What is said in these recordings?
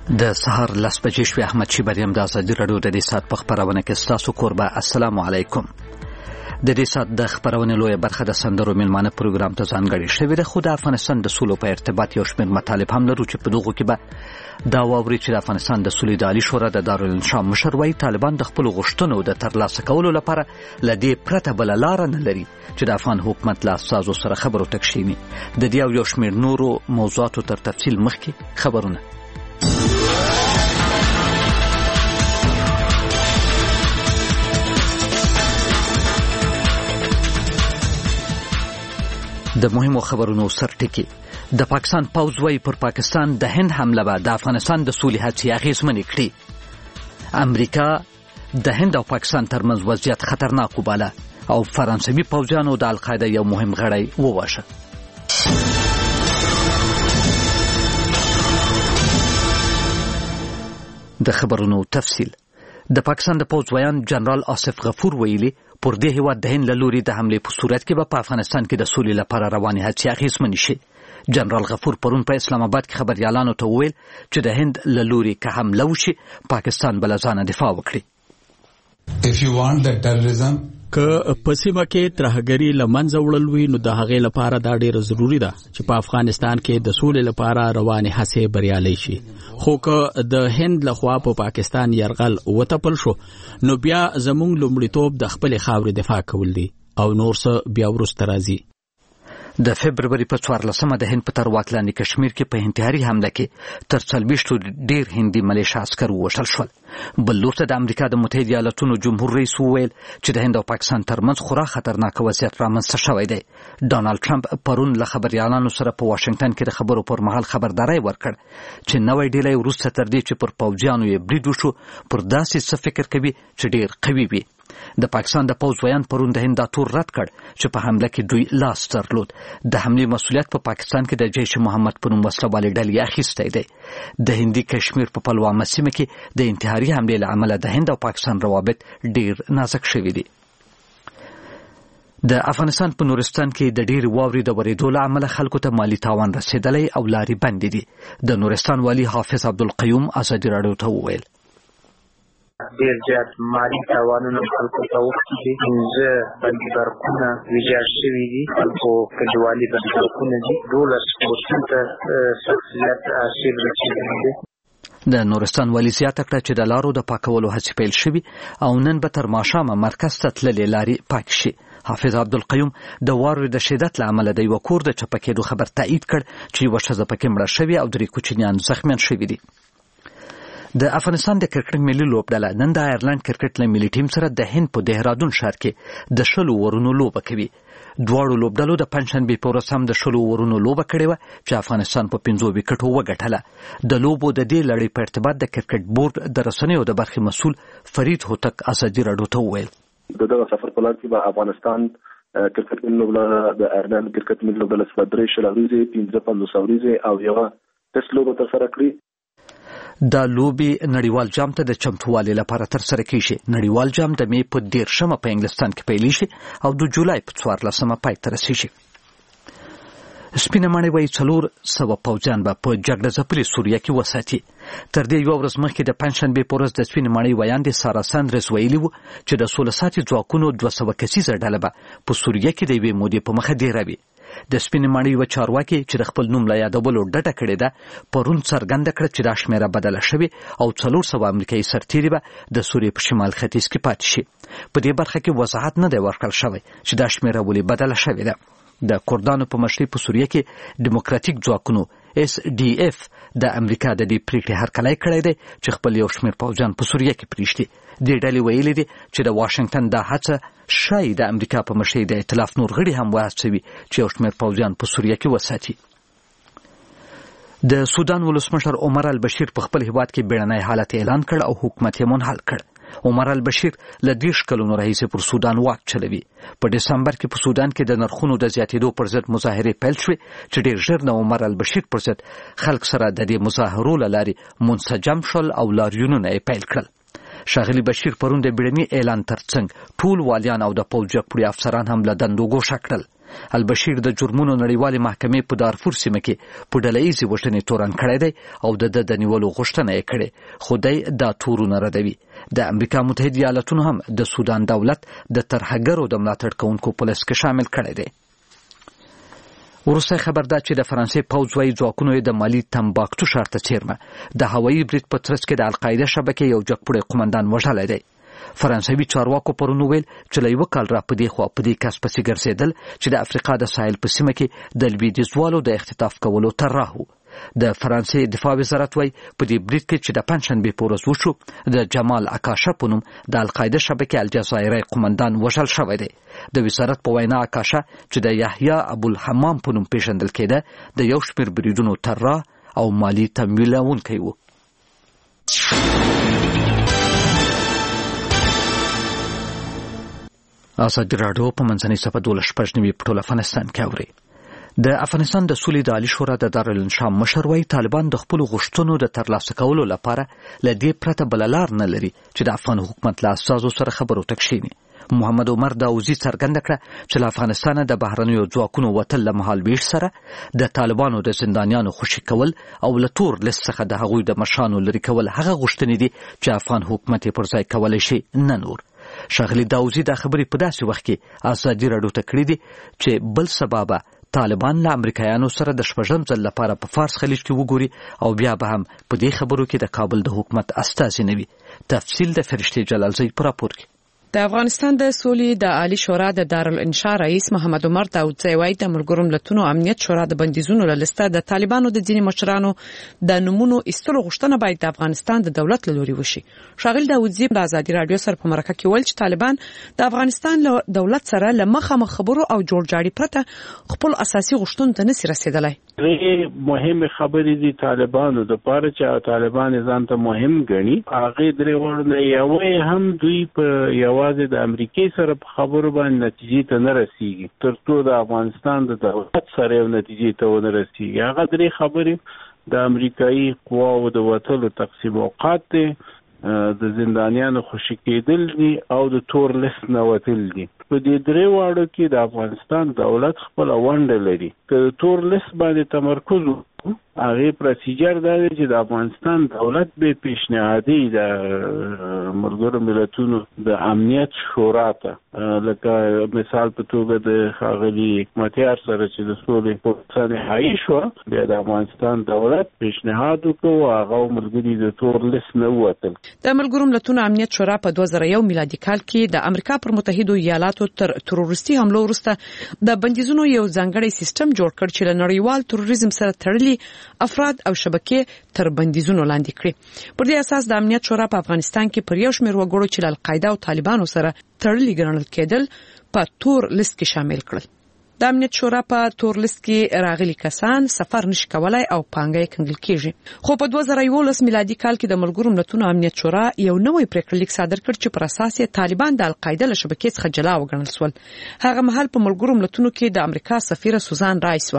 د سهار 10 بجې شوې. احمد شي بریم د ازادي راډیو د دې ساعت په خبرونه کې ستاسو کوربه. السلام علیکم. د دې ساعت د خبرونه لویه برخه د سندرو میلمانه پروګرام ته ځانګړې شوې ده. خو د افغانستان د سولو په ارتباط یو شمېر مطالب هم لرو چې په دغو کې به دا واوري چې د افغانستان د سولې د عالی شورا د دارالانشا مشر وایي طالبان د خپلو غوښتنو د ترلاسه کولو لپاره له دې پرته بله لاره نه لري چې د افغان حکومت له استازو سره خبرو ته کښیني. د دې او یو شمېر نورو موضوعاتو تر تفصیل مخکې خبرونه. د مهمو خبرونو سرټکی. د پاکستان پوځ وایي پر پاکستان د هند حمله به د افغانستان د سولې هڅې اغېزمنې کړي. امریکا د هند او پاکستان ترمنځ وضعیت خطرناک وباله او فرانسوي پوځیانو د القاعده یو مهم غړی وواژه. د خبرونو تفصیل. د پاکستان د پوځ ویان جنرال آصف غفور ویلي پر دې هیواد د هند له لوري د حملې په صورت کې به په افغانستان کې د سولې لپاره روانې هڅې اغېزمنې شي. جنرال غفور پرون په اسلام آباد کې خبريالانو ته وویل چې د هند له لوري که حمله وشي پاکستان به له ځانه دفاع وکړي. که په سیمه کې ترهګري له منځه وړل وي نو د هغې لپاره دا ډېره ضروري ده چې په افغانستان کې د سولې لپاره روانې هڅې بریالۍ شي. خو که د هند لخوا په پاکستان یرغل وتپل شو نو بیا زموږ لومړیتوب د خپلې خاورې دفاع کول دي او نور څه بیا وروسته راځي. د فبرवरी په 14مه د هند په ترواک لاندې کشمیر کې په انتحاري حمله کې تر 40 ډیر هندي ملیشیا عسکر ووژل شول. بل لورته د امریکا د متحده ایالاتونو جمهور رئیس وویل چې د هند او پاکستان ترمنځ خورا خطرناک وضعیت رامنځته شوی دی. ډانلډ ټرمپ پرون له خبريالانو سره په واشنگټن کې د خبرو پر مهال خبرداري ورکړ چې نوې ډیلې وروسته تر دې چې پر پوځیانو یې برید وشو پر داسې څه فکر کوي چې ډیر قوي وي. د پاکستان د پوځ ویان پرون د هند دا تور رد کړ چې په حمله کې دوی لاس درلود. د حملې مسؤلیت په پاکستان کې د جیش محمد په نوم وسلوالې ډلې اخیستی دی. د هندي کشمیر په پلوامه سیمه کې د انتحاري حملې له امله د هند او پاکستان روابط ډیر نازک شوي دي. د افغانستان په نورستان کې د ډیر واورې د ورېدو له امله خلکو ته مالی تاوان رسیدلی او لارې بندې دي. د نورستان والي حافظ عبدالقیوم ازادي راډیو ته وویل ډیر زیات مالی تاوانونه خلکو ته وکړي دي. 15 بندي برقونه ویجاړ شوي دي. خلکو کډوالي بندي برقونه دي. 12 کورسونو ته سخت زیات آسیب رسېدلی دی. د نورستان والي زیاته کړه چې د لارو د پاکولو هڅې پیل شوي او نن به تر ماښامه مرکز ته تللې لارې پاک شي. حافظ عبدالقیوم د واورې د شدت له امله د یوه کور د چپه کېدو خبر تایید کړ چې یوه ښځه پکې مړه شوې او 3 کوچنیان زخمیان شوي دي. د افغانستان د کرکټ ملي لوبډله نن د آیرلند کرکټ له ملي ټیم سره د هند په دهرادون ښار کې د 10 اورونو لوبه کوي. دواړو لوبډلو د پنځشنبې په ورځ هم د 10 اورونو لوبه کړې وه چې افغانستان په 5 وکټو وګټله. د لوبو د دې لړۍ په ارتباط د کرکټ بورډ د رسنیو د برخې مسؤل فرید هوتک ازادي راډیو ته وویل دغه سفر په لار کې به افغانستان کرکټ ملي لوبډله د آیرلند کرکټ ملي لوبډله سره 3 شلوريزه 15 سوريزه او یو ټیسټ لوبه ترسره کړې. دا لوبې نړیوال جام ته د چمتووالي لپاره ترسره کیږي. نړیوال جام د می په 13مه په انګلستان کې پیل شي او د جولای په 14مه پای ته رسیږي. سپینه ماڼۍ وایي 400 پوځیان به په جګړه ځپلې سوریه کې وساتي. تر دې یو ورځ مخکې د پنځشنبې په ورځ د سپینې ماڼۍ ویاندې سارا ساندرز ویلي وو چې د سوله ساتي ځواکونو 200 کسیزه ډله به په سوریه کې د یوې مودې په مخه ډېروي. د سپینې ماڼۍ یوه چارواکي چې د خپل نوم له یادولو ډډه کړې ده پرون څرګنده کړه چې دا شمېره بدله شوې او 400 امریکایي سرتیري به د سوریې په شمال ختیځ کې پاتې شي. په دې برخه کې وضاحت نه دی ورکړل شوی چې دا شمېره ولې بدله شوې ده. د کردانو په مشرۍ په سوریه کې ډیموکراتیک ځواکونو SDF د امریکا د دې پریکړې هرکلی کړی دی چې خپل یو شمېر پوځیان په سوریه کې پرېږدي. دې ډلې ویلي دي چې د واشنگټن دا هڅه شاید د امریکا په مشرۍ د ائتلاف نور غړي هم وهڅوي چې یو شمېر پوځیان په سوریه کې وساتي. د سودان ولسمشر عمر البشیر په خپل هیواد کې بیړنی حالت اعلان کړ او حکومت یې منحل کړ. عمر البشیر له 10 کلونو راهیسې پر سودان واک چلوي. په دسمبر کې په سودان کې د نرخونو د زیاتېدو پر ضد مظاهرې پیل شوې چې ډېر ژر د عمر البشیر پر ضد خلک سره د دې مظاهرو له لارې منسجم شول او لاریونونه یې پیل کړل. ښاغلي بشیر پرون د بیړني اعلان ترڅنګ ټول والیان او د پوځ جګپوړي افسران هم له دندو ګوښه کړل. البشیر د جرمونو نړیوالې محکمې په دارفور سیمه کې په ډلهییزې وژنې تورن کړی دی او د نیولو غوښتنه یې کړې، خو دی دا تورونه ردوي. د امریکا متحده ایالاتونو هم د سودان دولت د ترهګرو د ملاتړ کوونکو په لست کې شامل کړی دی. وروستی خبر دا چې د فرانسې پوځ وايي ځواکونو یې د مالي تمباکتو ښار ته څیرمه د هوایي برید په ترڅ کې د القاعده شبکې یو جګپوړی قومندان وژلی دی. فرانسوي چارواکو پرون ویل چې له 1 کال را پدې خوا پدې کس پسې ګرځېدل چې د افریقا د ساحل په سیمه کې د لویدیځوالو د اختطاف کولو طرح و. د فرانسې دفاع وزارت وايي په دې برید کې چې د پنځشنبې په ورځ وشو د جمال اکاشا په نوم د القاعده شبکې الجزایري قومندان وژل شوی دی. د وزارت په وینا اکاشا چې د یحیی ابوالحمام په نوم پیژندل کېده د یو شمېر بریدونو طرح او مالی تمویلونکی و. ازادي راډیو په منځنۍ صفحه 12 په ټول افغانستان کې اوري. د افغانستان د سولې د عالی شورا د دارالانشا مشر وايي طالبان د خپل غوښتنو د ترلاسه کولو لپاره له دې پرته بل لار نه لري چې د افغان حکومت له اساسو سره خبرو ته کښیني. محمد عمر داوودی څرګنده کړه چې له افغانستان د بهرنیو ځواکونو وتل له مهال ویش سره د طالبانو د زندانیانو خوشي کول او له تور لیست څخه د هغوی د مشرانو لري کول هغه غوښتنې دي چې افغان حکومت یې پر ځای کولی شي، نه نور. ښاغلي داوودی دا خبرې په داسې وخت کې ازادي راډیو ته کړې دي چې بل سبا طالبان له امریکایانو سره د 6م ځل لپاره په فارس خلیج کې وګوري او بیا به هم په دې خبرو کې د کابل د حکومت استازي نه وي. تفصیل د فرشتي جلالزی په راپور کې. د افغانستان د سولې د عالی شورا د دارالانشا رئیس محمد عمر داودزی وايي د ملګرو ملتونو امنیت شورا د بندیزونو له لسته د طالبانو د ځینې مشرانو د نمونو ایستلو غوښتنه باید د افغانستان د دولت له لوري وشي. ښاغلي داودزی د ازادي راډیو سره په مرکه کې ویل چې طالبان د افغانستان له دولت سره له مخامخ خبرو او جوړجاړي پرته خپل اساسي غوښتنو ته نشي رسیدلی. مهمه خبرې دي طالبانو د پاره چې طالبان ځان ته مهم ګڼي. هغه درې ورنه یو هم دوی په یوازې د امریکای سره په خبرو باندې نتیجې ته نه رسیږي ترڅو د افغانستان د دولت سره یو نتیجې ته ونه رسیږي. هغه درې خبرې د امریکایي قواو د وټلو تقسیم اوقات دي، د زندانیانو خوشي کېدل دي او د تور لیست نه وتل دي. په دې درې واړو کې د افغانستان دولت خپل ونډه لري. که تور لیست باندې تمرکز هغه پروسیجر دا دی چې د افغانستان دولت به پیشنهادي د ملګرو ملتونو د امنیت شورا ته لکه مثال په توګه د ښاغلي حکمتیار سره چې د سولې په نهایي شو بیا د افغانستان دولت پیشنهاد وکړو هغه ملګري د تور لیست نه ووتل. د ملګرو ملتونو امنیت شورا په 2001 میلادي کال کې د امریکا پر متحده ایالاتو تر تروریستي حملو وروسته د بندیزونو یو ځانګړی سیستم جوړ کړ چې له نړیوال تروریزم سره تړلي افراد او شبکې تر بندیزونو لاندې کړي. پر دې اساس د امنیت شورا په افغانستان کې پر یو شمېر وګړو چې له القاعده او طالبانو سره تړلي ګڼل کېدل په تور لیست کې شامل کړل. د امنیت شورا په تور لیست کې راغلي کسان سفر نشي کولای او پانګه یې کنګل کیږي. خو په 2011 میلادي کال کې د ملګرو ملتونو امنیت شورا یو نوې پریکړه لیک صادر کړ چې پر اساس یې طالبان د القاعده له شبکې څخه جلا وګڼل شول. هغه مهال په ملګرو ملتونو کې د امریکا سفیره سوزان رایس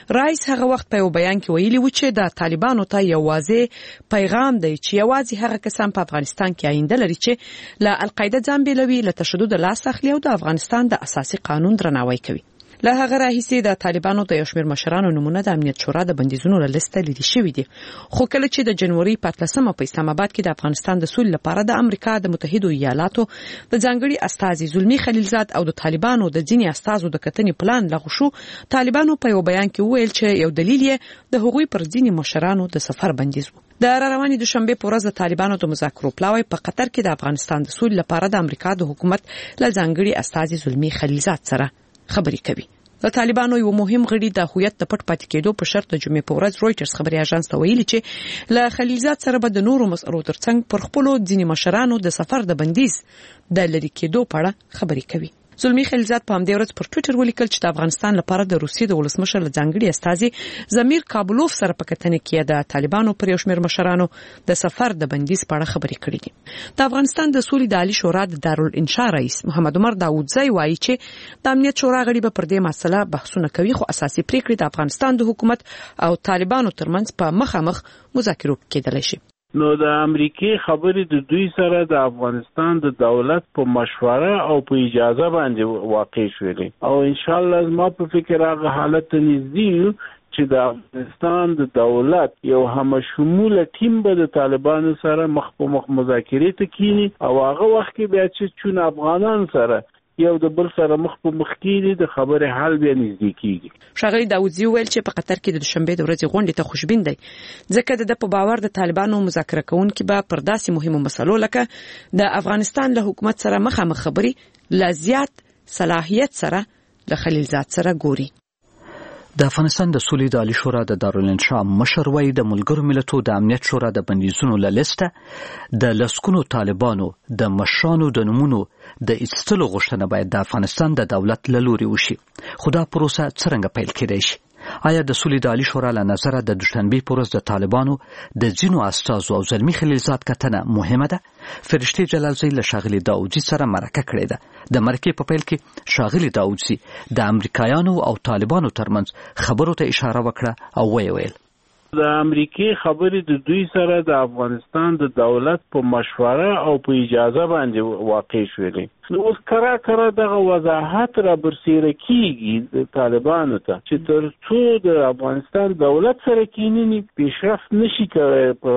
هغه وخت په یو بیان کې ویلي و چې د طالبانو ته یوازې پیغام دی چې یوازې هغه کسان په افغانستان کې آینده لري چې له القاعده ځان بیلوي، له تشدد لاس اخلي او د افغانستان د اساسي قانون درناوی کوي. له هغه راهیسې د طالبانو د یو شمېر مشرانو نمونه د امنیت شورا د بندیزونو له لسته لیدل شوي دي. خو کله چې د جنوري 15 په اسلام آباد کې د افغانستان د سولې لپاره د امریکا د متحده ایالاتو د ځانګړي استازي زلمی خلیلزاد او د طالبانو د ځینې استازو د کتنې پلان لغوه شو، طالبانو په یو بیان کې ویل چې یو دلیل یې د هغوی پر ځینې مشرانو د سفر بندیز و. د رواني دوشنبه په ورځ د طالبانو د مذاکرو پلاوی په قطر کې د افغانستان د سولې لپاره د امریکا د حکومت له ځانګړي استازي زلمی خلیلزاد سره خبرې کوي. د طالبانو یو مهم غړي د هویت د پټ پاتې کېدو په شرط د جمعې په ورځ رويټرز خبري اژانس ته ویلي چې له خلیلزاد سره به د نورو مسئولو ترڅنګ پر خپلو ځینې مشرانو د سفر د بندیز د لری کېدو په اړه خبرې کوي. زلمی خلیلزاد په همدې ورځ پر ټوئیټر ولیکل چې د افغانستان لپاره د روسیې د ولسمشر ځانګړي استازي زمیر کابلوف سره په کتنې کې د طالبانو پر یو شمېر مشرانو د سفر د بندیز په اړه خبرې کړې دي. د افغانستان د سولې د عالی شورا د دارالانشا رئیس محمد عمر داوودزی وایي چې د امنیت شورا غړي به پر دې مسله بحثونه کوي، خو اساسي پریکړې د افغانستان د حکومت او طالبانو ترمنځ په مخامخ مذاکرو کېدلی شي. نو د امریکای خبرې د دوی سره د افغانستان د دولت په مشوره او په اجازه باندې واقع شوې او ان شاء الله زما په فکر هغه حالت نږدې چې د افغانستان د دولت یو همشموله ټیم به د طالبانو سره مخ په مخ مذاکرې ته کینی او هغه وخت کې بیا چې چون افغانان سره یو د بل سره مخ په مخ کېږي د خبرې حل بیا نږدې کېږي. ښاغلي داودزي ویل چې په قطر کې د دوشنبه د ورځې غونډې ته خوشبین دی ځکه د په باور د طالبانو مذاکره کوونکي به پر داسې مهمو مسلو لکه د افغانستان له حکومت سره مخامخ خبري لا زیات صلاحیت سره له خلیلزاد سره ګوري. د افغانستان د سولې د عالی شورا د دارالانشا مشر وایي د ملګرو ملتونو د امنیت شورا د بندیزونو له لیسته د لسکونو طالبانو د مشرانو د نومونو د ایستلو غوښتنه باید د افغانستان د دولت له لوري وشي. خو دا پروسه څنګه پیل کېدای شي؟ آیا د سولې د عالی شورا له نظره د دوشنبه په ورځ د طالبانو د ځینو استازو او زلمی خلیلزاد کتنه مهمه ده؟ فرشتي جلالزی له ښاغلي داودزي سره مرکه کړې ده. د مرکې په پیل کې ښاغلي داودزي د امریکایانو او طالبانو ترمنځ خبرو ته اشاره وکړه او ویل د امریکای خبرې د دوی سره د افغانستان د دولت په مشوره او په اجازه باندې واقع شوې. نو اوس کرا دغه وضاحت را برسېره کیږي د طالبانو ته چې تر څو د افغانستان دولت سره کینی پیشرفت نشي کوي په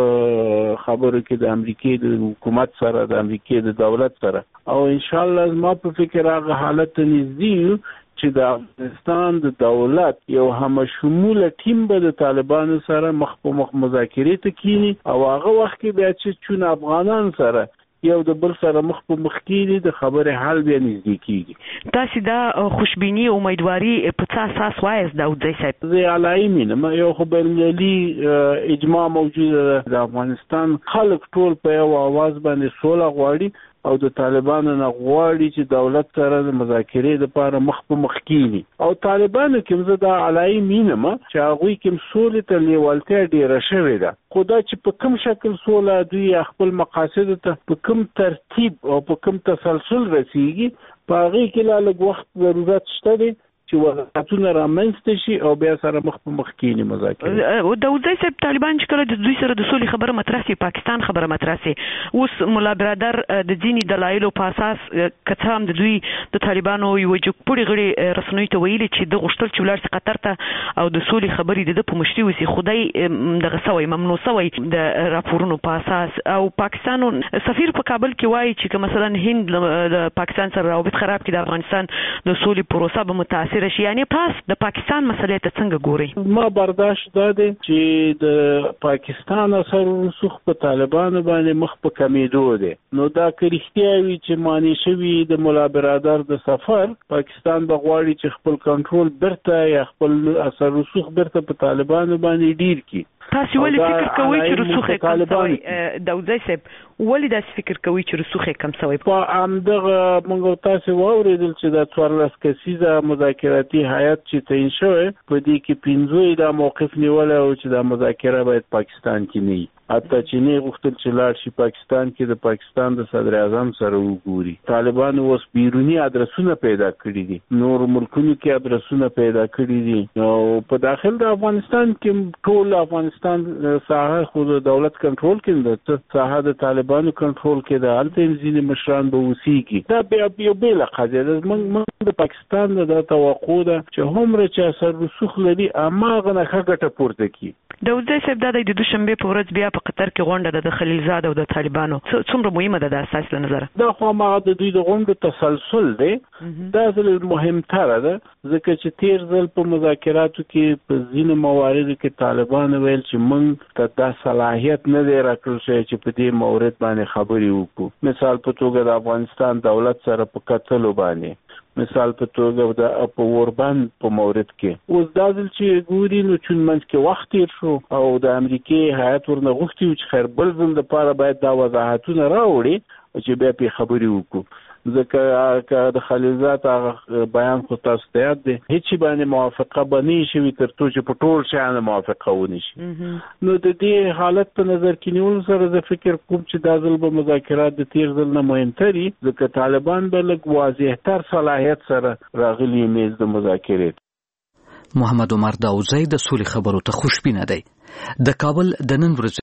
خبرو کې د امریکای د حکومت سره د امریکای د دولت سره او ان شاء الله زما په فکر هغه حالت نږدې چې د افغانستان د دولت یو همشموله ټیم به د طالبانو سره مخ په مخ مذاکرې ته کینی او هغه وخت کې بیا چې چون افغانان سره یو د بل سره مخ په مخ کېږي د خبرې حل بیا نږدې کېږي. تاسو دا خوشبیني او امیدواري په څه اساس وایي داودزي صاحب؟ زه علایي مینه یو خو بلنجلي اجماع موجوده ده د افغانستان خلک ټول په یو आवाज باندې سوله غواړي او د طالبانو نه غواړي چې دولت سره د مذاکرې لپاره مخ په مخ کېږي او طالبانو کې زه دا علایي مینم چې هغه کې سولې ته لیوالتیا ډیره شوې ده خو دا چې په کوم شکل سوله دوی خپل مقاصد ته په کوم ترتیب او په کوم تسلسل رسیږي په هغه کې لا لږ وخت ضرورت شته دی چې وضاحتونه رامنځته شي او بیا سره مخ په مخ کېنی مذاکره. داودزي صاحب طالبان چې کله د دوی سره د سولې خبره مطرح شي پاکستان خبره مطرح شي اوس مولا برادر د ځینې دلایلو په اساس کته هم د دوی د طالبانو یو جګپوړي غړي رسنۍ ته ویلي چې د غشتل چې ولر قطر ته او د سولې خبرې د په مشتي وسی خدای دغه سوي ممنوع سوي د راپورونو په اساس او پاکستان سفیر په کابل کې وایي چې مثلا هند د پاکستان سره روابط خراب کړي د افغانستان د سولې پروسه به متاثر شي. یعنی پاس د پاکستان مسلې ته څنګه ګوري؟ ما برداشت داده چې د پاکستان اثر رسوخ په طالبانو باندې مخ په کمیدو ده. نو دا کریختیا وی چې معنی شوی د مولا برادر د سفر پاکستان بغواړي چې خپل کنټرول برته یا خپل اثر رسوخ برته په طالبانو باندې ډیر کی. تاسو ولې فکر کوئ چې رسوخ کم شوی؟ داودزي صاحب ولې دا فکر کوئ چې رسوخ کم شوی؟ په امدغه موږ تاسو واوریدل چې د 14 کسیزه مذاکراتي هیئت چې تعین شوی په دې کې 15 دا موقف نیول او چې دا مذاکره باید پاکستان کې نه وي. حتی چې نه غوښتل چې لاړ شي پاکستان کې د پاکستان د صدر اعظم سره وګوري. طالبانو اوس بیرونی ادرسونه پیدا کړی دي نور ملکونو کې ادرسونه پیدا کړی دي او په داخل د افغانستان کې ټول افغانستان ساحه خود دولت کنټرول کې ده ساحه د طالبانو کنټرول کې ده البته ځینې مشران به وسیږي دا بیا بل قضیه ده. موږ د پاکستان د توقع ده چې همره چې اثر رسوخ لري اما غنه ګټه پورته کی. داودزي صاحب د دوشنبه په ورځ بیا په قطر کې غونډه د خلیلزاد او د طالبانو څومره مهمه ده د اساس له نظر؟ دا خو ما د دوی د غونډو تسلسل دی دا ځل مهمتره ده ځکه چې تیر ځل په مذاکراتو کې په ځینو مواردو کې طالبان ویل چې موږ ته دا صلاحیت نه دی راکړل شوی چې په دې مورد باندې خبرې وکړو. مثال په توګه د افغانستان دولت سره په کتلو باندې مثال په توګه د اوربان په مورد کې اوس دا ځل چې ګوري نو چې منځ کې وخت تیر شو او د امریکای هیئت ورنه غوښتي چې خیر بل ځل لپاره باید دا وضاحتونه راوړي چې بیا په خبرې وکړو. ځکه د خلیلزاد بیان خو تاسو ته یاد دی هیڅ باندې موافقه بنی شوی ترڅو چې په ټول شان موافقه ونی شي. نو د دې حالت په نظر کې نیول سره د فکر کوم چې د ځل به مذاکرات د تیر ځل نه مهمتري ځکه طالبان به لږ واضح تر صلاحیت سره راغلي میز د مذاکرات. محمد عمر داودزي د سولې خبرو ته خوشبینه دی. د کابل د نن ورځ